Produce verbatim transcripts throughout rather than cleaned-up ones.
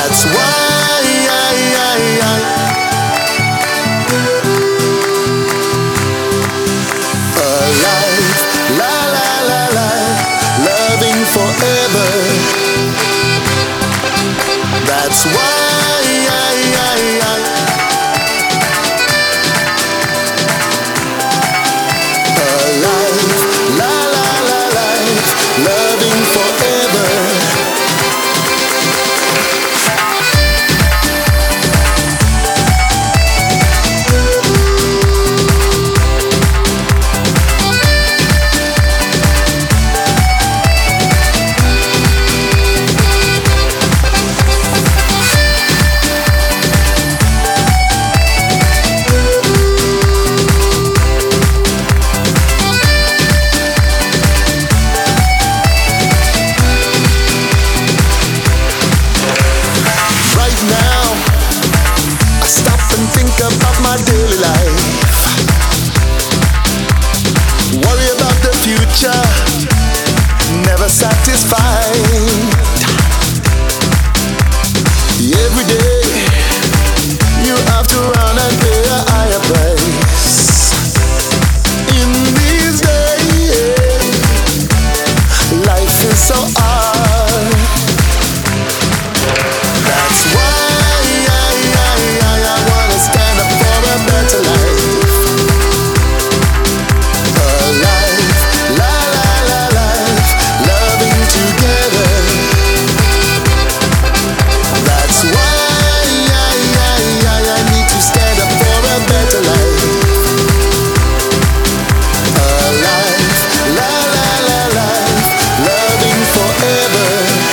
That's why I, I, I, alive, la la la la, loving forever. That's why I, I, I, alive, la la la la, loving forever. About my daily life, worry about the future, never satisfied. Every day you have to run and pay a higher price. In these days, life is so hard. That's why better life, alive, la la la life, loving together. That's why I, I, I, I need to stand up for a better life, alive, la la la life, loving forever.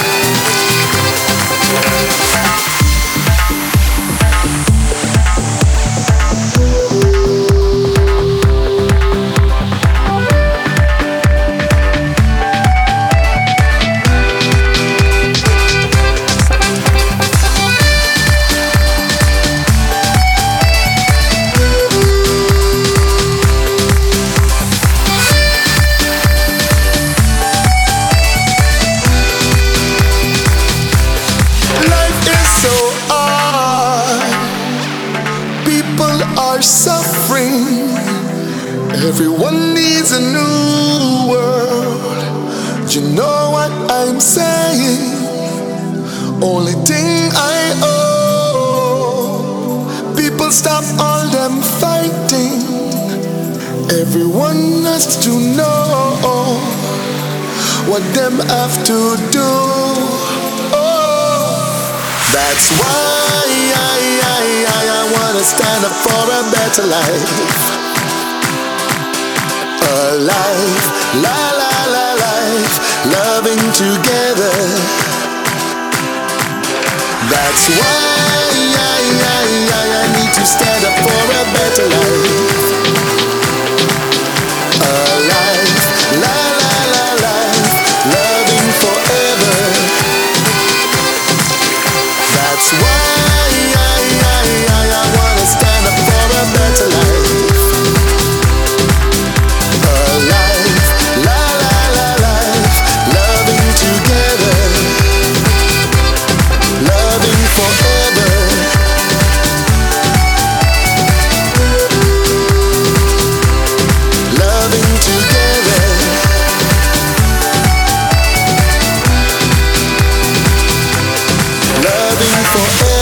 Are suffering. Everyone needs a new world. You know what I'm saying? Only thing I owe, people stop all them fighting. Everyone has to know what them have to do. Oh, that's why I, I, I, I wanna stand up for a better life. Alive, la la la life, loving together. That's why I, I, I, I need to stand up for a better life. Alive, la la la life, loving forever. That's why I, I, I, I wanna stand up for a better life. Alive, la la la life, loving together, loving forever. Loving together, loving forever.